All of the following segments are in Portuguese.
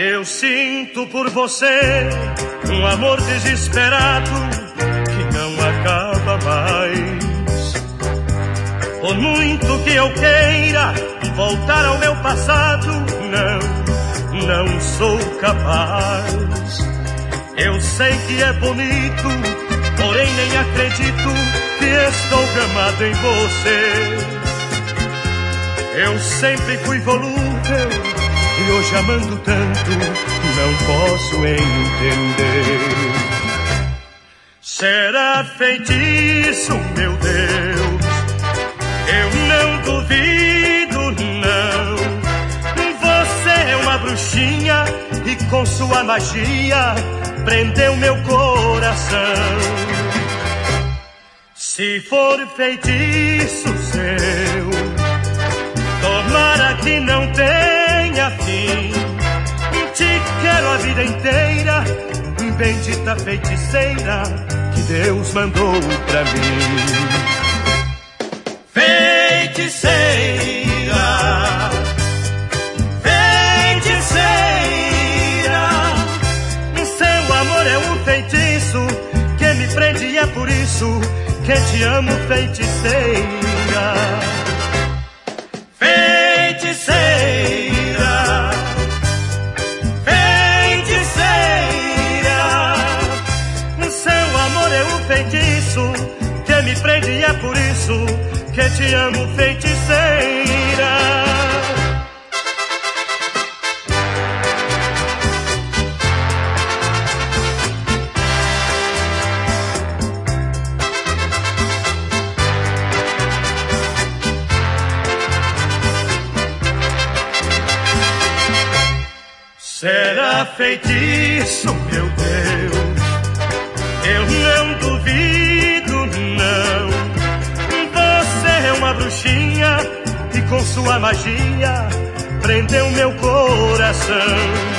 Eu sinto por você um amor desesperado que não acaba mais. Por muito que eu queira voltar ao meu passado, não sou capaz. Eu sei que é bonito, porém nem acredito que estou gamado em você. Eu sempre fui volúvel e hoje amando tanto não posso entender. Será feitiço, meu Deus? Eu não duvido, não. Você é uma bruxinha e com sua magia prendeu meu coração. Se for feitiço seu, tomara que não tenha fim. Te quero a vida inteira, bendita feiticeira que Deus mandou pra mim. Feiticeira, feiticeira, seu amor é um feitiço que me prende e é por isso que te amo, feiticeira. Feiticeira, feiticeira, seu amor é um feitiço que me prende e é por isso que te amo, feiticeira. Será feitiço, meu Deus? Eu não duvido, não. Você é uma bruxinha e com sua magia prendeu meu coração.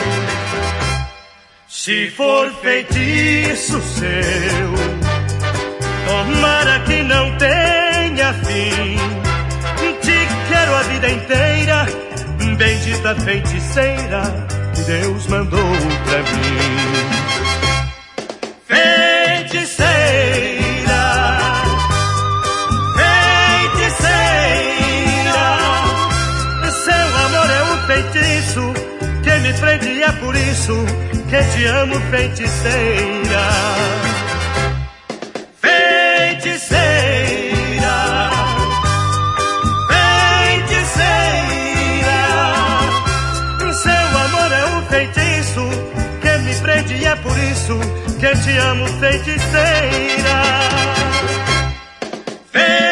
Se for feitiço seu, tomara que não tenha fim. Te quero a vida inteira, bendita feiticeira que Deus mandou pra mim. Feiticeira, feiticeira, seu amor é um feitiço que me prende e é por isso que te amo, feiticeira. Feiticeira, feitiço que me prende e é por isso que te amo, feiticeira.